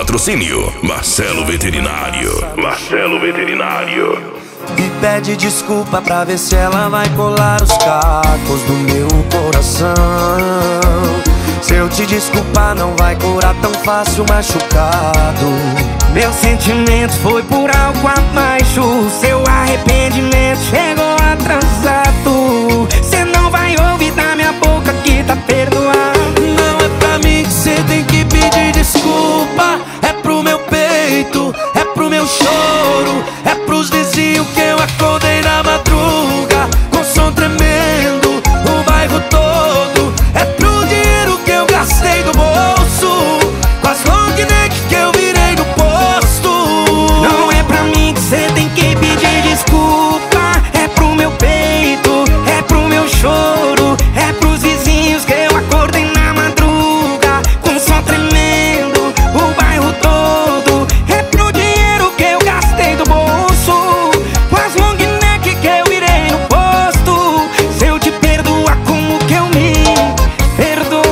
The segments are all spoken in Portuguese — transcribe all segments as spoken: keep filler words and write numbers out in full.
Patrocínio Marcelo Veterinário. Marcelo Veterinário. E pede desculpa pra ver se ela vai colar os cacos do meu coração. Se eu te desculpar não vai curar tão fácil machucado. Meu sentimento foi por algo abaixo. Seu arrependimento chegou atrasado. Cê não vai ouvir da minha boca que tá perdoado. Não é pra mim que cê tem que pedir desculpa. É pro meu peito, é pro meu choro, é pros vizinhos que eu acordei na madruga com som tremendo, o bairro todo. É pro dinheiro que eu gastei do bolso, com as long neck que eu virei no posto. Não é pra mim que cê tem que pedir desculpa. É pro meu peito, é pro meu choro, é pros vizinhos que eu acordei na madruga com som tremendo, o bairro todo. É pro dinheiro que eu gastei do bolso, com as long neck que eu virei no posto. Se eu te perdoar, como que eu me perdoo?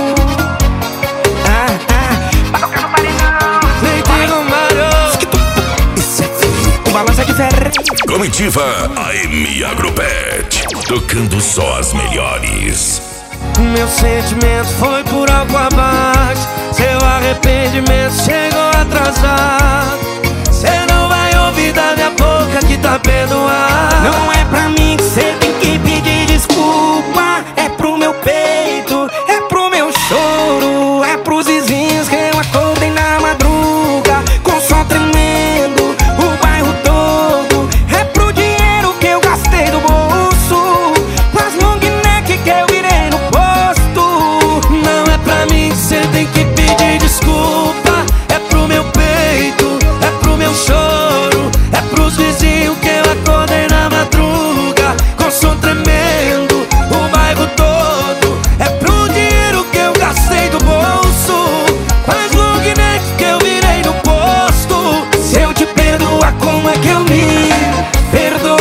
Ah, ah, pra tocar no paredão. Leite Romário. Isso é feio, o balanço é de ferro. Comitiva A M Agropet, tocando só as melhores. Meu sentimento foi por algo abaixo. Seu arrependimento chegou atrasado. Cê não vai ouvir da minha boca que tá perdoado. Não é pra mim que cê tem que pedir desculpa. É pro meu peito, é pro meu choro, é pros vizinhos que eu acordei na madruga com som tremendo, o bairro todo. É pro dinheiro que eu gastei do bolso, com as long neck que eu virei no posto. Não é pra mim que cê tem que pedir desculpa. É pro meu peito, é pro meu choro, é pros vizinhos que eu acordei na madruga com som tremendo, o bairro todo. É pro dinheiro que eu gastei do bolso, com as long neck que eu virei no posto. Se eu te perdoar, como é que eu me perdoo?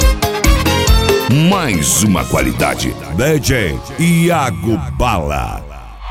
Mais uma qualidade. D J Iago Bala.